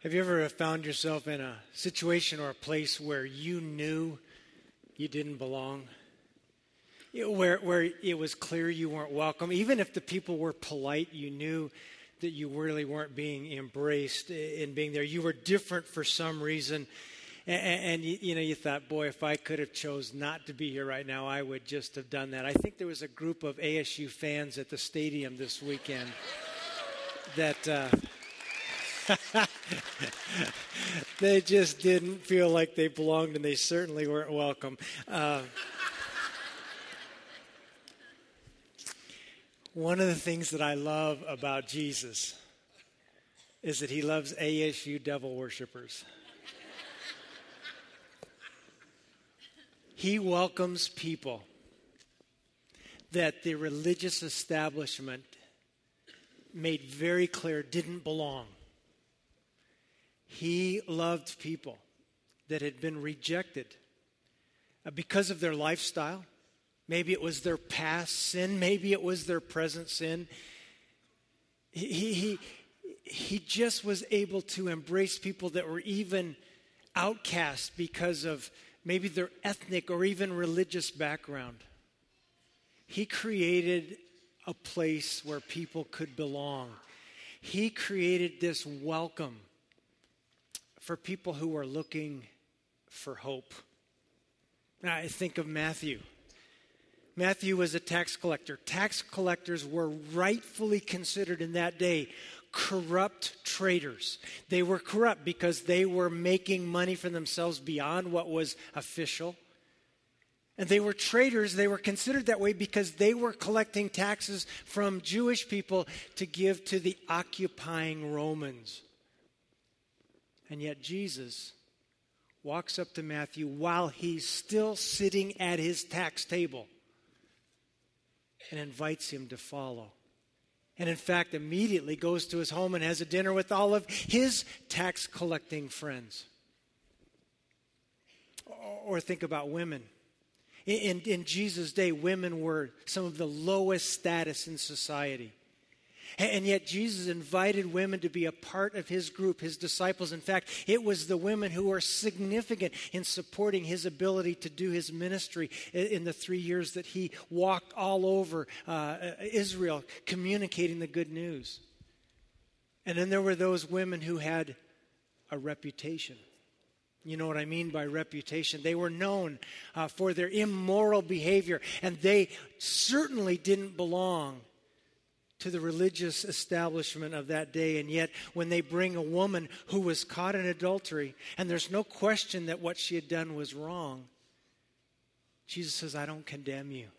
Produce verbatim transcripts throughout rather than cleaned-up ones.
Have you ever found yourself in a situation or a place where you knew you didn't belong? Where, where it was clear you weren't welcome? Even if the people were polite, you knew that you really weren't being embraced in being there. You were different for some reason. And, and you, you know, you thought, boy, if I could have chose not to be here right now, I would just have done that. I think there was a group of A S U fans at the stadium this weekend that... Uh, they just didn't feel like they belonged, and they certainly weren't welcome. Uh, one of the things that I love about Jesus is that he loves A S U devil worshipers. He welcomes people that the religious establishment made very clear didn't belong. He loved people that had been rejected because of their lifestyle. Maybe it was their past sin. Maybe it was their present sin. He, he, he just was able to embrace people that were even outcast because of maybe their ethnic or even religious background. He created a place where people could belong. He created this welcome for people who are looking for hope. Now, I think of Matthew. Matthew was a tax collector. Tax collectors were rightfully considered in that day corrupt traitors. They were corrupt because they were making money for themselves beyond what was official. And they were traitors. They were considered that way because they were collecting taxes from Jewish people to give to the occupying Romans. And yet Jesus walks up to Matthew while he's still sitting at his tax table and invites him to follow. And in fact, immediately goes to his home and has a dinner with all of his tax collecting friends. Or think about women. In, in Jesus' day, women were some of the lowest status in society. And yet Jesus invited women to be a part of his group, his disciples. In fact, it was the women who were significant in supporting his ability to do his ministry in the three years that he walked all over uh, Israel, communicating the good news. And then there were those women who had a reputation. You know what I mean by reputation. They were known uh, for their immoral behavior, and they certainly didn't belong to the religious establishment of that day. And yet, when they bring a woman who was caught in adultery, and there's no question that what she had done was wrong, Jesus says, I don't condemn you.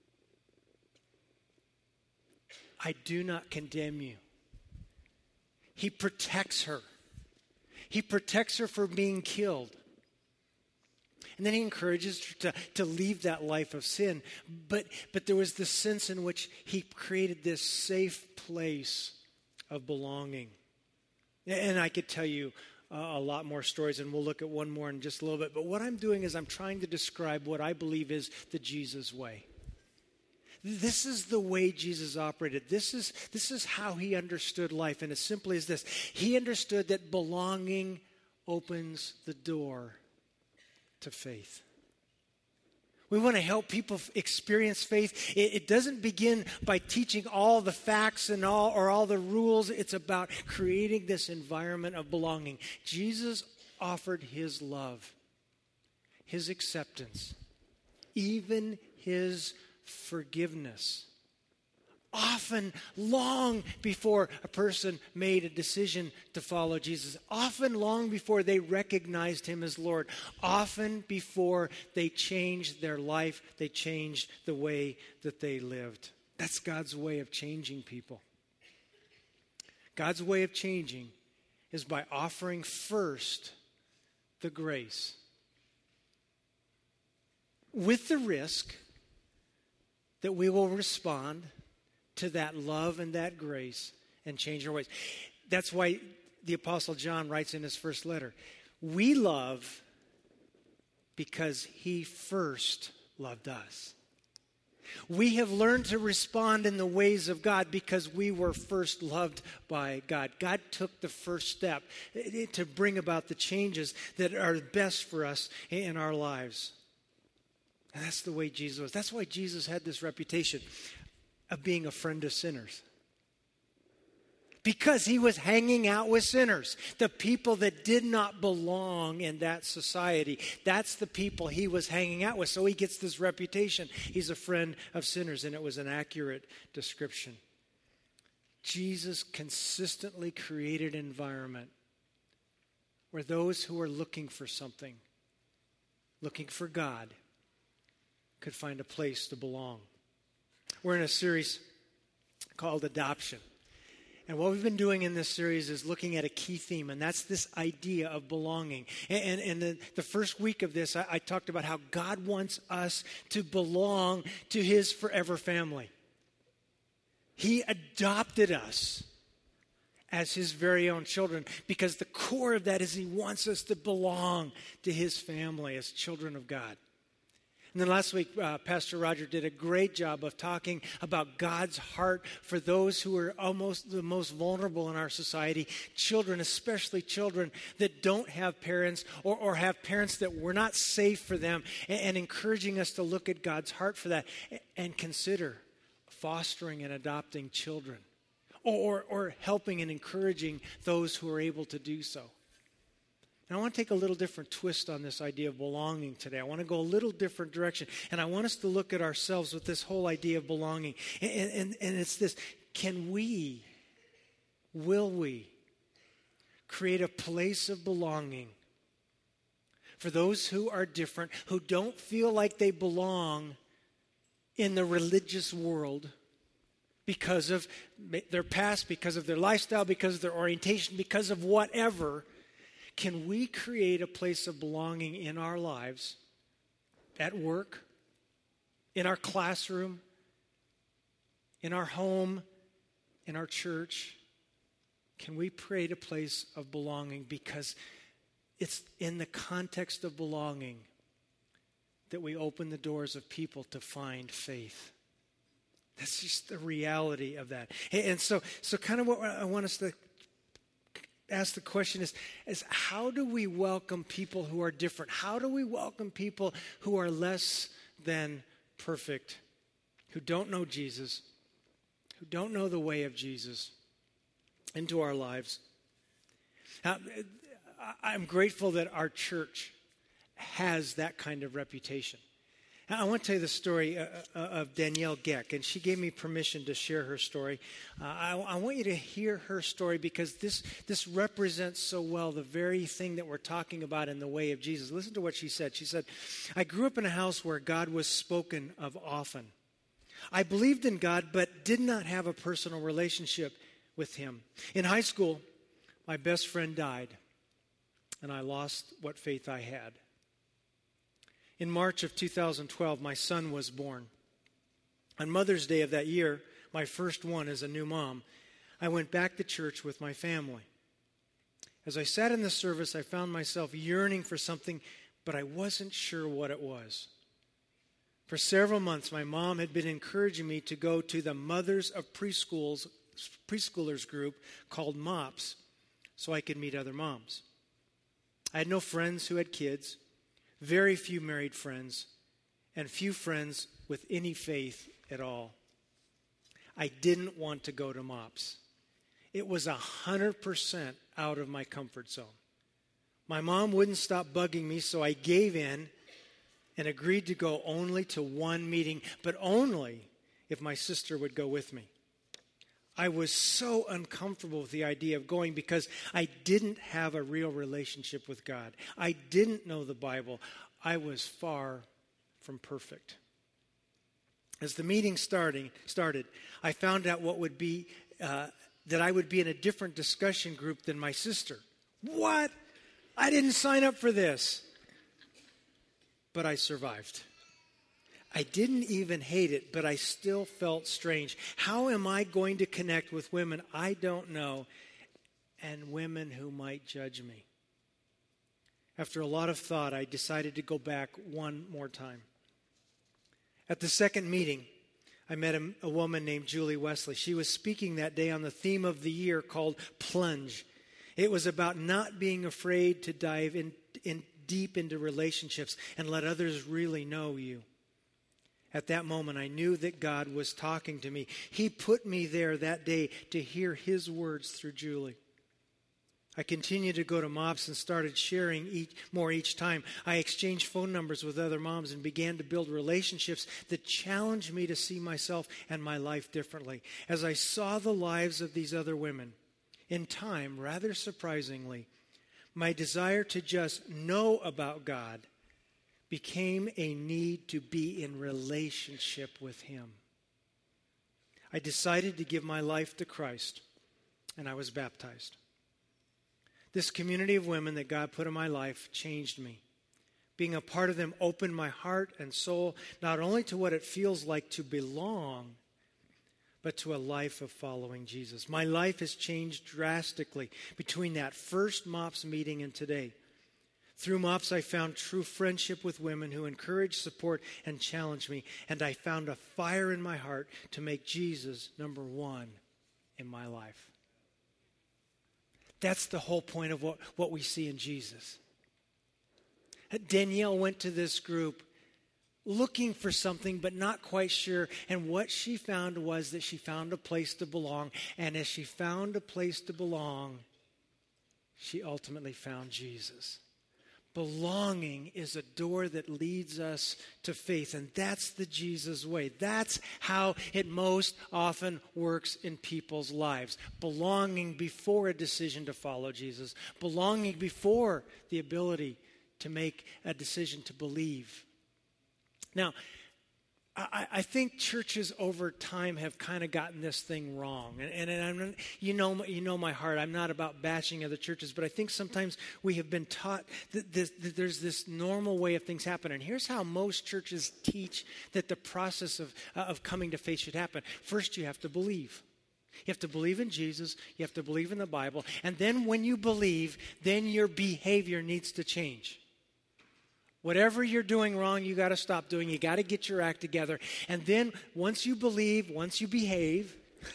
I do not condemn you. He protects her. He protects her from being killed. And then he encourages her to, to leave that life of sin. But, but there was this sense in which he created this safe place of belonging. And I could tell you uh, a lot more stories, and we'll look at one more in just a little bit. But what I'm doing is I'm trying to describe what I believe is the Jesus way. This is the way Jesus operated. This is, this is how he understood life. And as simply as this, he understood that belonging opens the door to faith. We want to help people experience faith. It, it doesn't begin by teaching all the facts and all or all the rules. It's about creating this environment of belonging. Jesus offered his love, his acceptance, even his forgiveness. Often long before a person made a decision to follow Jesus. Often long before they recognized him as Lord. Often before they changed their life, they changed the way that they lived. That's God's way of changing people. God's way of changing is by offering first the grace, with the risk that we will respond to that love and that grace and change our ways. That's why the Apostle John writes in his first letter, we love because he first loved us. We have learned to respond in the ways of God because we were first loved by God. God took the first step to bring about the changes that are best for us in our lives. And that's the way Jesus was. That's why Jesus had this reputation of being a friend of sinners. Because he was hanging out with sinners, the people that did not belong in that society. That's the people he was hanging out with. So he gets this reputation. He's a friend of sinners, and it was an accurate description. Jesus consistently created an environment where those who are looking for something, looking for God, could find a place to belong. We're in a series called Adoption. And what we've been doing in this series is looking at a key theme, and that's this idea of belonging. And, and, and the, the first week of this, I, I talked about how God wants us to belong to his forever family. He adopted us as his very own children because the core of that is he wants us to belong to his family as children of God. And then last week, uh, Pastor Roger did a great job of talking about God's heart for those who are almost the most vulnerable in our society, children, especially children that don't have parents or, or have parents that were not safe for them, and, and encouraging us to look at God's heart for that and consider fostering and adopting children or, or, or helping and encouraging those who are able to do so. And I want to take a little different twist on this idea of belonging today. I want to go a little different direction. And I want us to look at ourselves with this whole idea of belonging. And, and, and it's this, can we, will we, create a place of belonging for those who are different, who don't feel like they belong in the religious world because of their past, because of their lifestyle, because of their orientation, because of whatever. Can we create a place of belonging in our lives, at work, in our classroom, in our home, in our church? Can we create a place of belonging? Because it's in the context of belonging that we open the doors of people to find faith. That's just the reality of that. And so, so kind of what I want us to ask the question is, is how do we welcome people who are different? How do we welcome people who are less than perfect, who don't know Jesus, who don't know the way of Jesus into our lives? Now, I'm grateful that our church has that kind of reputation. I want to tell you the story uh, uh, of Danielle Geck, and she gave me permission to share her story. Uh, I, I want you to hear her story because this, this represents so well the very thing that we're talking about in the way of Jesus. Listen to what she said. She said, I grew up in a house where God was spoken of often. I believed in God, but did not have a personal relationship with him. In high school, my best friend died, and I lost what faith I had. In March of two thousand twelve, my son was born. On Mother's Day of that year, my first one as a new mom, I went back to church with my family. As I sat in the service, I found myself yearning for something, but I wasn't sure what it was. For several months, my mom had been encouraging me to go to the Mothers of Preschools, Preschoolers group called MOPS so I could meet other moms. I had no friends who had kids, very few married friends, and few friends with any faith at all. I didn't want to go to MOPS. It was one hundred percent out of my comfort zone. My mom wouldn't stop bugging me, so I gave in and agreed to go only to one meeting, but only if my sister would go with me. I was so uncomfortable with the idea of going because I didn't have a real relationship with God. I didn't know the Bible. I was far from perfect. As the meeting starting, started, I found out what would be uh, that I would be in a different discussion group than my sister. What? I didn't sign up for this. But I survived. I didn't even hate it, but I still felt strange. How am I going to connect with women I don't know and women who might judge me? After a lot of thought, I decided to go back one more time. At the second meeting, I met a, a woman named Julie Wesley. She was speaking that day on the theme of the year called Plunge. It was about not being afraid to dive in, in deep into relationships and let others really know you. At that moment, I knew that God was talking to me. He put me there that day to hear His words through Julie. I continued to go to MOPS and started sharing each, more each time. I exchanged phone numbers with other moms and began to build relationships that challenged me to see myself and my life differently. As I saw the lives of these other women, in time, rather surprisingly, my desire to just know about God became a need to be in relationship with Him. I decided to give my life to Christ, and I was baptized. This community of women that God put in my life changed me. Being a part of them opened my heart and soul not only to what it feels like to belong, but to a life of following Jesus. My life has changed drastically between that first MOPS meeting and today. Through MOPS, I found true friendship with women who encourage, support, and challenge me. And I found a fire in my heart to make Jesus number one in my life. That's the whole point of what, what we see in Jesus. Danielle went to this group looking for something but not quite sure. And what she found was that she found a place to belong. And as she found a place to belong, she ultimately found Jesus. Belonging is a door that leads us to faith, and that's the Jesus way. That's how it most often works in people's lives. Belonging before a decision to follow Jesus. Belonging before the ability to make a decision to believe. Now, I, I think churches over time have kind of gotten this thing wrong. And, and, and I'm, you know, you know my heart. I'm not about bashing other churches, but I think sometimes we have been taught that, this, that there's this normal way of things happen. And here's how most churches teach that the process of, uh, of coming to faith should happen. First, you have to believe. You have to believe in Jesus. You have to believe in the Bible. And then when you believe, then your behavior needs to change. Whatever you're doing wrong, you got to stop doing. You got to get your act together. And then once you believe, once you behave,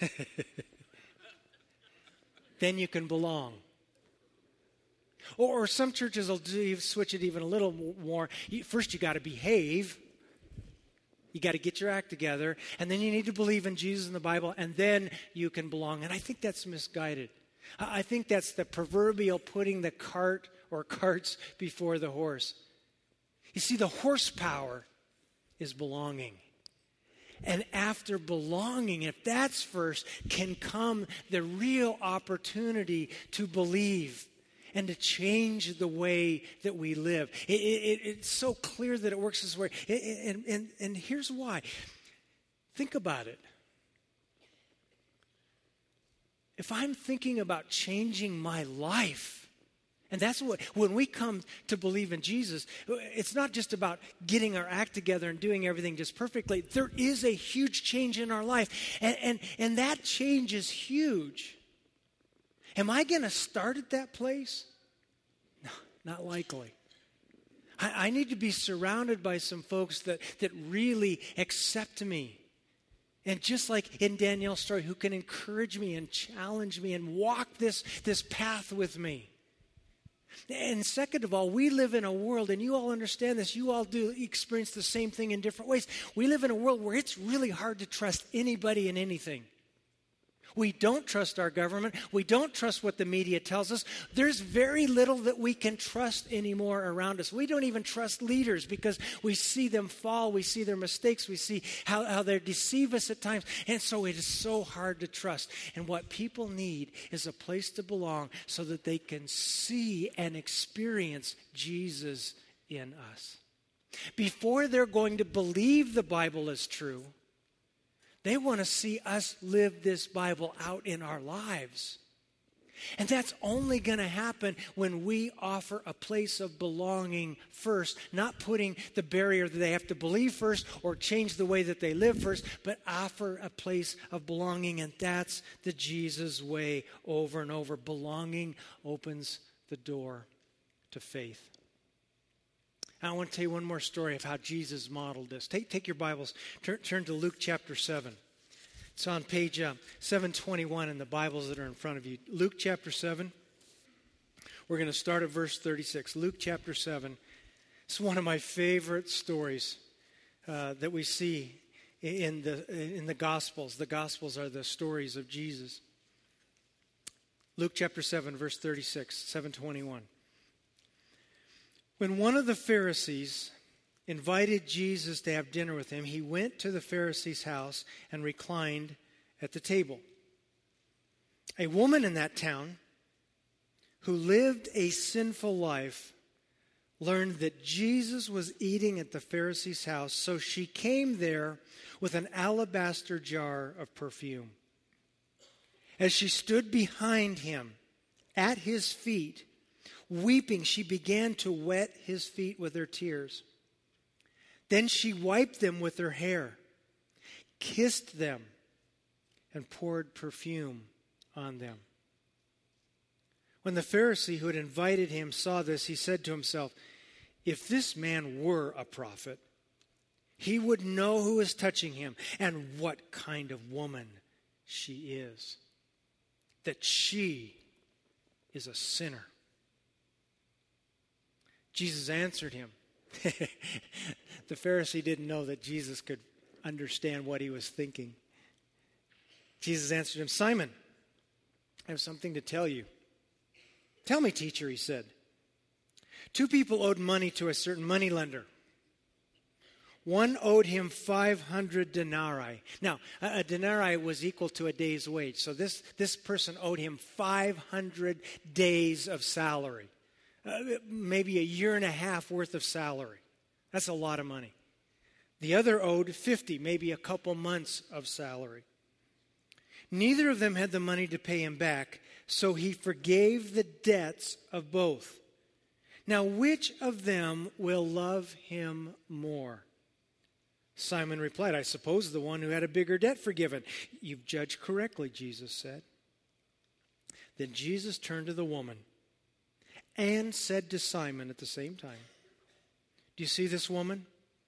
then you can belong. Or, or some churches will do, switch it even a little more. You, first, you got to behave. You got to get your act together. And then you need to believe in Jesus and the Bible. And then you can belong. And I think that's misguided. I think that's the proverbial putting the cart or carts before the horse. You see, the horsepower is belonging. And after belonging, if that's first, can come the real opportunity to believe and to change the way that we live. It, it, it's so clear that it works this way. And, and, and here's why. Think about it. If I'm thinking about changing my life, and that's what, when we come to believe in Jesus, it's not just about getting our act together and doing everything just perfectly. There is a huge change in our life. And, and, and that change is huge. Am I going to start at that place? No, not likely. I, I need to be surrounded by some folks that, that really accept me. And just like in Danielle's story, who can encourage me and challenge me and walk this, this path with me. And second of all, we live in a world, and you all understand this, you all do experience the same thing in different ways. We live in a world where it's really hard to trust anybody and anything. We don't trust our government. We don't trust what the media tells us. There's very little that we can trust anymore around us. We don't even trust leaders because we see them fall. We see their mistakes. We see how, how they deceive us at times. And so it is so hard to trust. And what people need is a place to belong so that they can see and experience Jesus in us. Before they're going to believe the Bible is true, they want to see us live this Bible out in our lives. And that's only going to happen when we offer a place of belonging first, not putting the barrier that they have to believe first or change the way that they live first, but offer a place of belonging. And that's the Jesus way over and over. Belonging opens the door to faith. I want to tell you one more story of how Jesus modeled this. Take, take your Bibles, turn, turn to Luke chapter seven. It's on page uh, seven twenty-one in the Bibles that are in front of you. Luke chapter seven. We're going to start at verse thirty-six. Luke chapter seven. It's one of my favorite stories uh, that we see in the in the Gospels. The Gospels are the stories of Jesus. Luke chapter seven, verse thirty-six, seven twenty-one. When one of the Pharisees invited Jesus to have dinner with him, he went to the Pharisee's house and reclined at the table. A woman in that town who lived a sinful life learned that Jesus was eating at the Pharisee's house, so she came there with an alabaster jar of perfume. As she stood behind him at his feet, weeping, she began to wet his feet with her tears. Then she wiped them with her hair, kissed them, and poured perfume on them. When the Pharisee who had invited him saw this, he said to himself, "If this man were a prophet, he would know who is touching him and what kind of woman she is, that she is a sinner." Jesus answered him. The Pharisee didn't know that Jesus could understand what he was thinking. Jesus answered him, "Simon, I have something to tell you." "Tell me, teacher," he said. Two people owed money to a certain moneylender. One owed him five hundred denarii. Now, a, a denarii was equal to a day's wage. So this, this person owed him five hundred days of salary. Uh, maybe a year and a half worth of salary. That's a lot of money. The other owed fifty, maybe a couple months of salary. Neither of them had the money to pay him back, so he forgave the debts of both. Now, which of them will love him more? Simon replied, "I suppose the one who had a bigger debt forgiven." "You've judged correctly," Jesus said. Then Jesus turned to the woman and said to Simon at the same time, "Do you see this woman?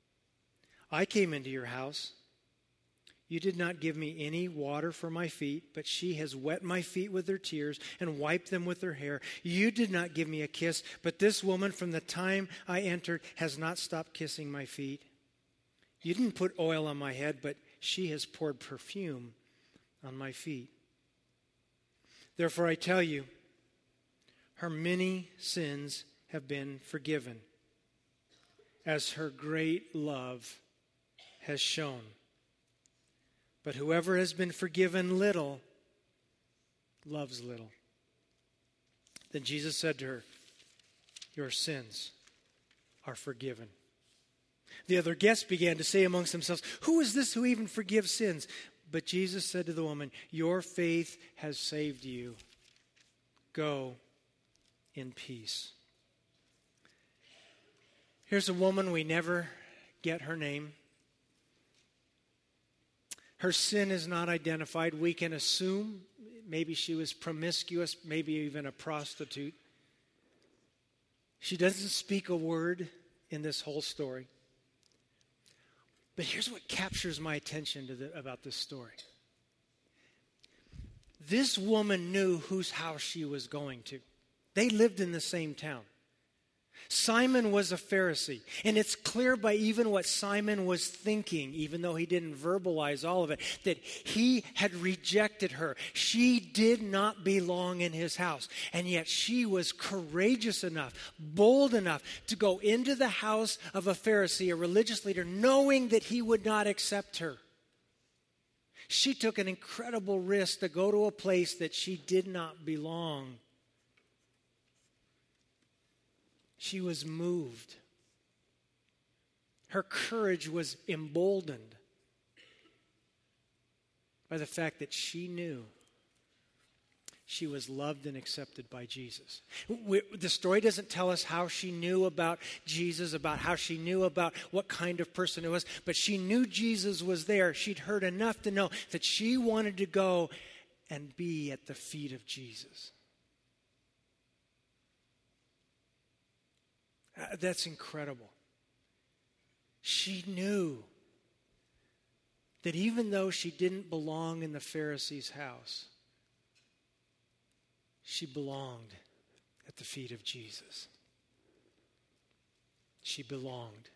I came into your house. You did not give me any water for my feet, but she has wet my feet with her tears and wiped them with her hair. You did not give me a kiss, but this woman from the time I entered has not stopped kissing my feet. You didn't put oil on my head, but she has poured perfume on my feet. Therefore I tell you, her many sins have been forgiven, as her great love has shown. But whoever has been forgiven little loves little." Then Jesus said to her, "Your sins are forgiven." The other guests began to say amongst themselves, "Who is this who even forgives sins?" But Jesus said to the woman, "Your faith has saved you. Go in peace." Here's a woman, we never get her name. Her sin is not identified. We can assume maybe she was promiscuous, maybe even a prostitute. She doesn't speak a word in this whole story. But here's what captures my attention to the, about this story. This woman knew whose house she was going to. They lived in the same town. Simon was a Pharisee, and it's clear by even what Simon was thinking, even though he didn't verbalize all of it, that he had rejected her. She did not belong in his house, and yet she was courageous enough, bold enough to go into the house of a Pharisee, a religious leader, knowing that he would not accept her. She took an incredible risk to go to a place that she did not belong. She was moved. Her courage was emboldened by the fact that she knew she was loved and accepted by Jesus. We, the story doesn't tell us how she knew about Jesus, about how she knew about what kind of person it was, but she knew Jesus was there. She'd heard enough to know that she wanted to go and be at the feet of Jesus. Uh, that's incredible. She knew that even though she didn't belong in the Pharisee's house, she belonged at the feet of Jesus. She belonged.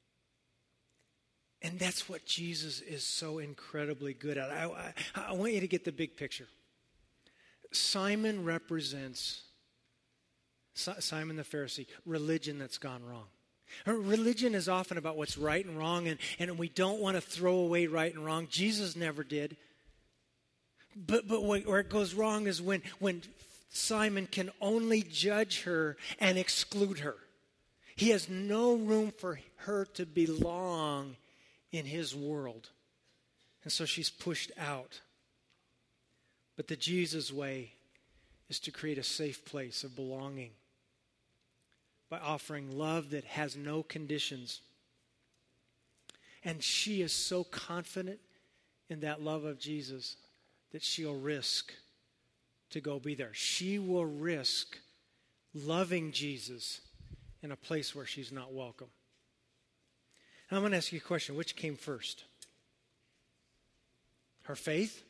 And that's what Jesus is so incredibly good at. I, I, I want you to get the big picture. Simon represents, Simon the Pharisee, religion that's gone wrong. Religion is often about what's right and wrong, and, and we don't want to throw away right and wrong. Jesus never did. But but where it goes wrong is when, when Simon can only judge her and exclude her. He has no room for her to belong in his world. And so she's pushed out. But the Jesus way is to create a safe place of belonging by offering love that has no conditions. And she is so confident in that love of Jesus that she'll risk to go be there. She will risk loving Jesus in a place where she's not welcome. Now I'm going to ask you a question. Which came first? Her faith?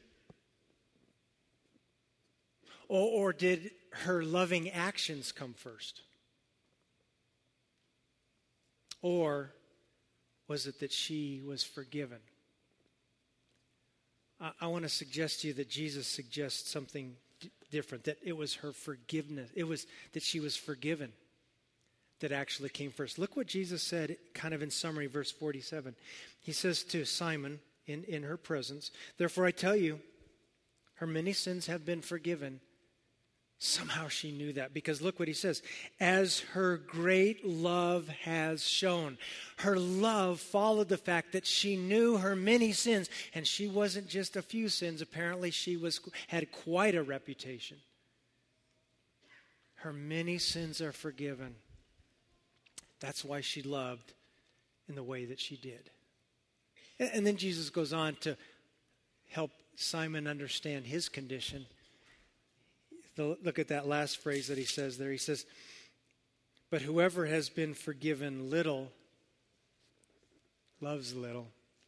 Or, or did her loving actions come first? Or was it that she was forgiven? I, I want to suggest to you that Jesus suggests something d- different, that it was her forgiveness. It was that she was forgiven that actually came first. Look what Jesus said, kind of in summary, verse forty-seven. He says to Simon in, in her presence, "Therefore I tell you, her many sins have been forgiven." Somehow she knew that, because look what he says. As her great love has shown. Her love followed the fact that she knew her many sins, and she wasn't just a few sins. Apparently she was had quite a reputation. Her many sins are forgiven. That's why she loved in the way that she did. And then Jesus goes on to help Simon understand his condition. Look at that last phrase that he says there. He says, "But whoever has been forgiven little loves little."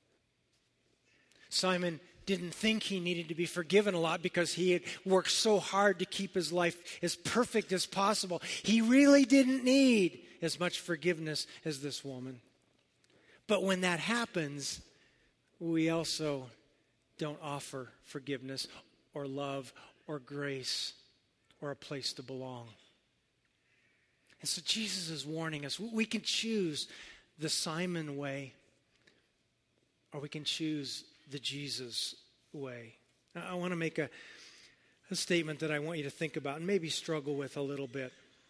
Simon didn't think he needed to be forgiven a lot because he had worked so hard to keep his life as perfect as possible. He really didn't need as much forgiveness as this woman. But when that happens, we also don't offer forgiveness or love or grace or a place to belong. And so Jesus is warning us. We can choose the Simon way, or we can choose the Jesus way. Now, I want to make a, a statement that I want you to think about and maybe struggle with a little bit.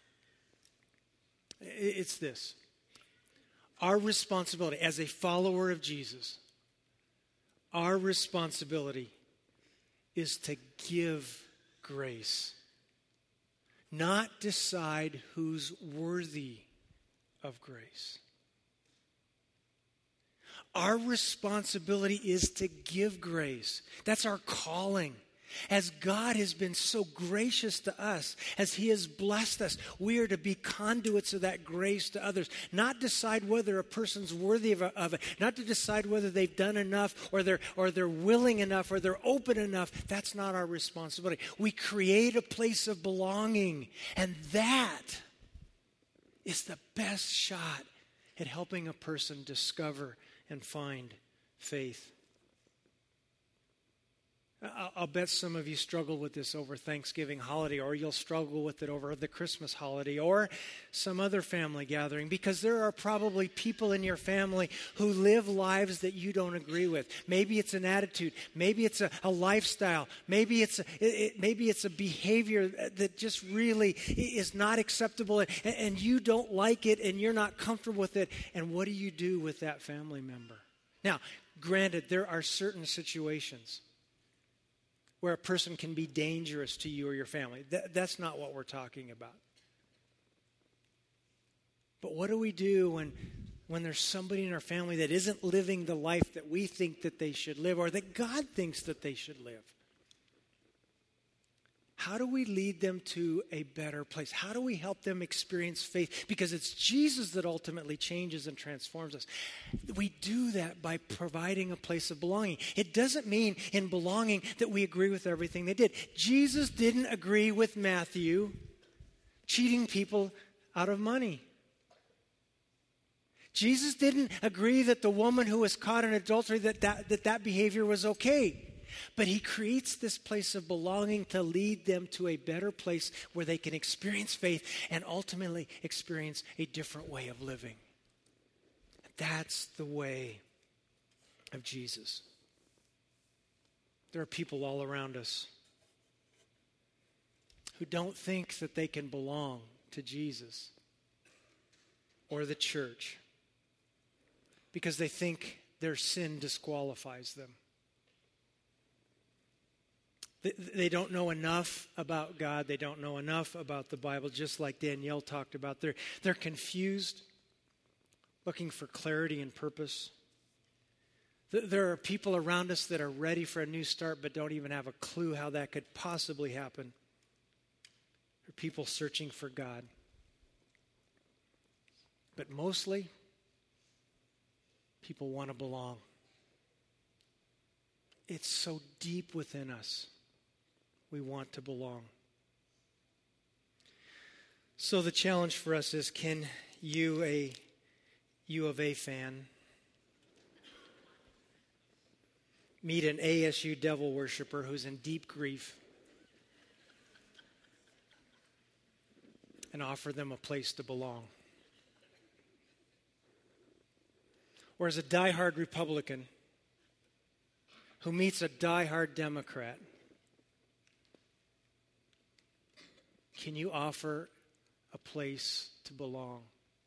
It's this. Our responsibility as a follower of Jesus, our responsibility is to give grace. Not decide who's worthy of grace. Our responsibility is to give grace. That's our calling. As God has been so gracious to us, as He has blessed us, we are to be conduits of that grace to others. Not decide whether a person's worthy of, of it. Not to decide whether they've done enough, or they're, or they're willing enough, or they're open enough. That's not our responsibility. We create a place of belonging. And that is the best shot at helping a person discover and find faith. I'll bet some of you struggle with this over Thanksgiving holiday, or you'll struggle with it over the Christmas holiday, or some other family gathering, because there are probably people in your family who live lives that you don't agree with. Maybe it's an attitude, maybe it's a, a lifestyle, maybe it's a, it, maybe it's a behavior that just really is not acceptable, and, and you don't like it, and you're not comfortable with it. And what do you do with that family member? Now, granted, there are certain situations where a person can be dangerous to you or your family. Th- that's not what we're talking about. But what do we do when, when there's somebody in our family that isn't living the life that we think that they should live, or that God thinks that they should live? How do we lead them to a better place? How do we help them experience faith? Because it's Jesus that ultimately changes and transforms us. We do that by providing a place of belonging. It doesn't mean in belonging that we agree with everything they did. Jesus didn't agree with Matthew cheating people out of money. Jesus didn't agree that the woman who was caught in adultery, that that, that, that behavior was okay. But he creates this place of belonging to lead them to a better place where they can experience faith and ultimately experience a different way of living. That's the way of Jesus. There are people all around us who don't think that they can belong to Jesus or the church because they think their sin disqualifies them. They don't know enough about God. They don't know enough about the Bible, just like Danielle talked about. They're, they're confused, looking for clarity and purpose. There are people around us that are ready for a new start but don't even have a clue how that could possibly happen. There are people searching for God. But mostly, people want to belong. It's so deep within us. We want to belong. So the challenge for us is, can you, a U of A fan, meet an A S U devil worshiper who's in deep grief and offer them a place to belong? Or as a diehard Republican who meets a diehard Democrat, can you offer a place to belong?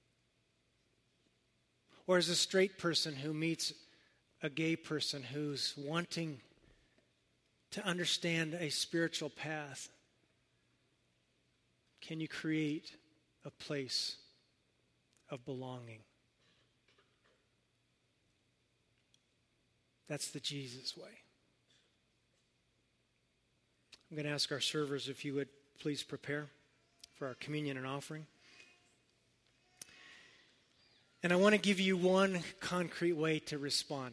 Or as a straight person who meets a gay person who's wanting to understand a spiritual path, can you create a place of belonging? That's the Jesus way. I'm going to ask our servers if you would please prepare for our communion and offering. And I want to give you one concrete way to respond.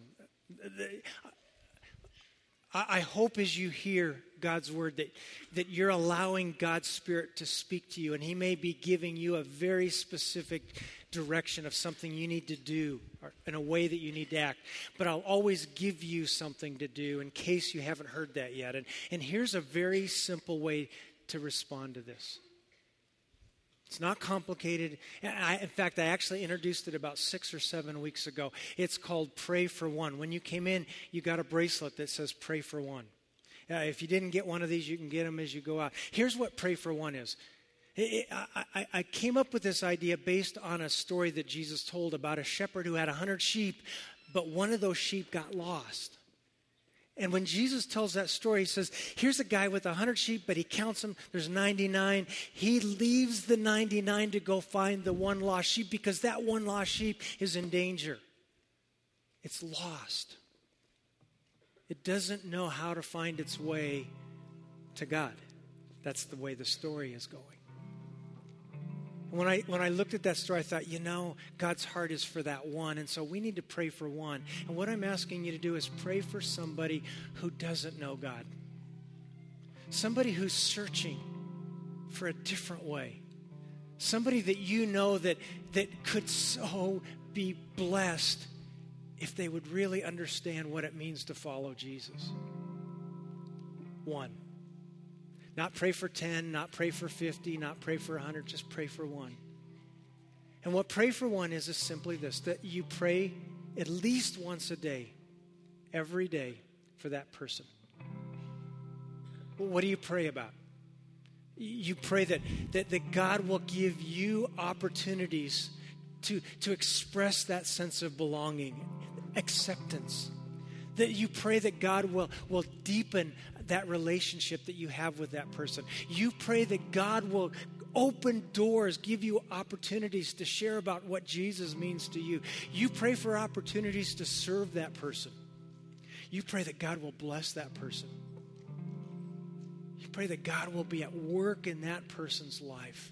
I hope as you hear God's word that, that you're allowing God's Spirit to speak to you, and He may be giving you a very specific direction of something you need to do or in a way that you need to act. But I'll always give you something to do in case you haven't heard that yet. And, and here's a very simple way to respond to this. It's not complicated. I, in fact, I actually introduced it about six or seven weeks ago. It's called Pray for One. When you came in, you got a bracelet that says Pray for One. Uh, if you didn't get one of these, you can get them as you go out. Here's what Pray for One is. It, it, I, I came up with this idea based on a story that Jesus told about a shepherd who had a hundred sheep, but one of those sheep got lost. And when Jesus tells that story, he says, here's a guy with a hundred sheep, but he counts them. There's ninety-nine. He leaves the ninety-nine to go find the one lost sheep because that one lost sheep is in danger. It's lost. It doesn't know how to find its way to God. That's the way the story is going. When I when I looked at that story, I thought, you know, God's heart is for that one. And so we need to pray for one. And what I'm asking you to do is pray for somebody who doesn't know God. Somebody who's searching for a different way. Somebody that you know that, that could so be blessed if they would really understand what it means to follow Jesus. One. Not pray for ten, not pray for fifty, not pray for one hundred, just pray for one. And what pray for one is is simply this, that you pray at least once a day, every day, for that person. Well, what do you pray about? You pray that, that, that God will give you opportunities to, to express that sense of belonging, acceptance. That you pray that God will, will deepen that relationship that you have with that person. You pray that God will open doors, give you opportunities to share about what Jesus means to you. You pray for opportunities to serve that person. You pray that God will bless that person. You pray that God will be at work in that person's life.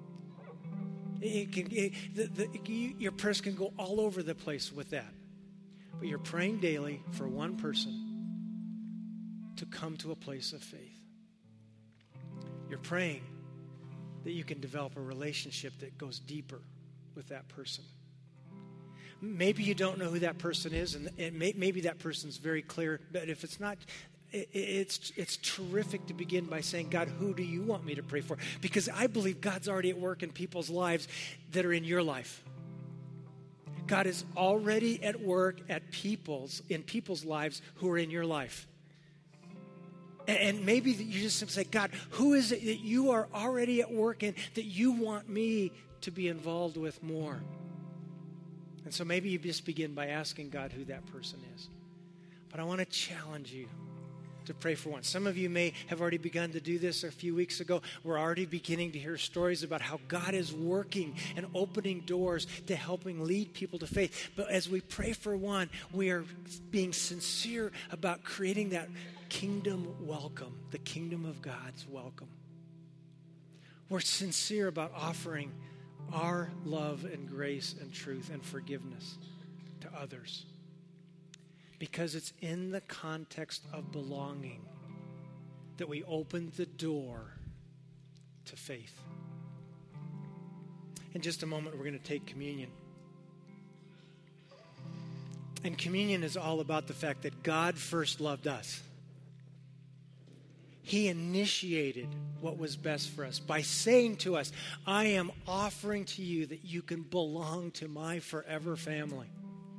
It can, it, the, the, you, your prayers can go all over the place with that. But you're praying daily for one person to come to a place of faith. You're praying that you can develop a relationship that goes deeper with that person. Maybe you don't know who that person is, and it may, maybe that person's very clear, but if it's not, it, it's, it's terrific to begin by saying, God, who do you want me to pray for? Because I believe God's already at work in people's lives that are in your life. God is already at work at people's, in people's lives who are in your life. And maybe you just say, God, who is it that you are already at work in that you want me to be involved with more? And so maybe you just begin by asking God who that person is. But I want to challenge you to pray for one. Some of you may have already begun to do this a few weeks ago. We're already beginning to hear stories about how God is working and opening doors to helping lead people to faith. But as we pray for one, we are being sincere about creating that kingdom welcome, the kingdom of God's welcome. We're sincere about offering our love and grace and truth and forgiveness to others. Because it's in the context of belonging that we open the door to faith. In just a moment, we're going to take communion. And communion is all about the fact that God first loved us. He initiated what was best for us by saying to us, I am offering to you that you can belong to my forever family.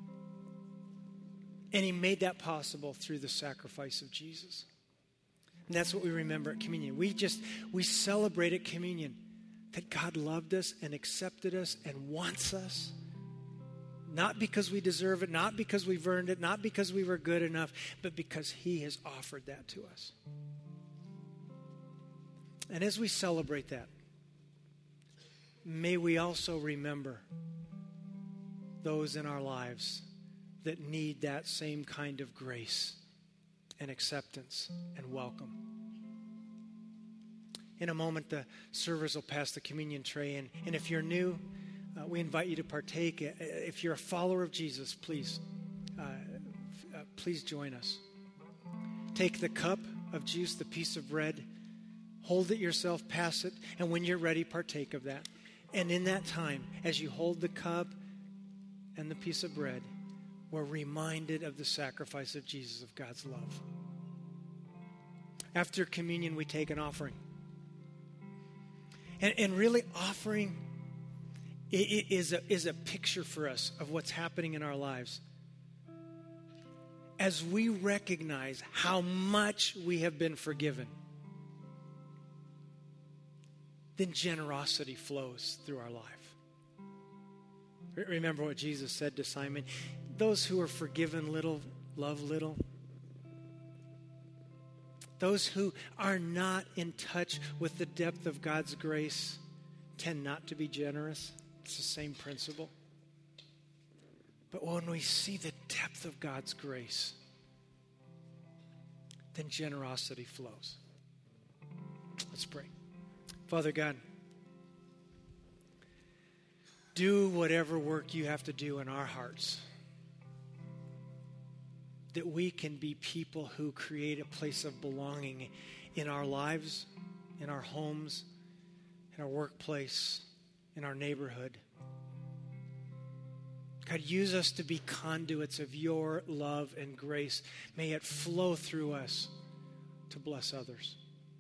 And he made that possible through the sacrifice of Jesus. And that's what we remember at communion. We just, we celebrate at communion that God loved us and accepted us and wants us. Not because we deserve it, not because we've earned it, not because we were good enough, but because he has offered that to us. And as we celebrate that, may we also remember those in our lives that need that same kind of grace and acceptance and welcome. In a moment, the servers will pass the communion tray, and, and if you're new, uh, we invite you to partake. If you're a follower of Jesus, please, uh, uh, please join us. Take the cup of juice, the piece of bread, hold it yourself, pass it, and when you're ready, partake of that. And in that time, as you hold the cup and the piece of bread, we're reminded of the sacrifice of Jesus, of God's love. After communion, we take an offering. And, and really, offering is a, is a picture for us of what's happening in our lives. As we recognize how much we have been forgiven, then generosity flows through our life. Remember what Jesus said to Simon, those who are forgiven little, love little. Those who are not in touch with the depth of God's grace tend not to be generous. It's the same principle. But when we see the depth of God's grace, then generosity flows. Let's pray. Father God, do whatever work you have to do in our hearts, that we can be people who create a place of belonging in our lives, in our homes, in our workplace, in our neighborhood. God, use us to be conduits of your love and grace. May it flow through us to bless others.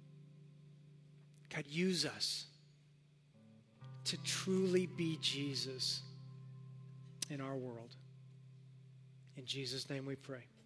God, use us to truly be Jesus in our world. In Jesus' name we pray.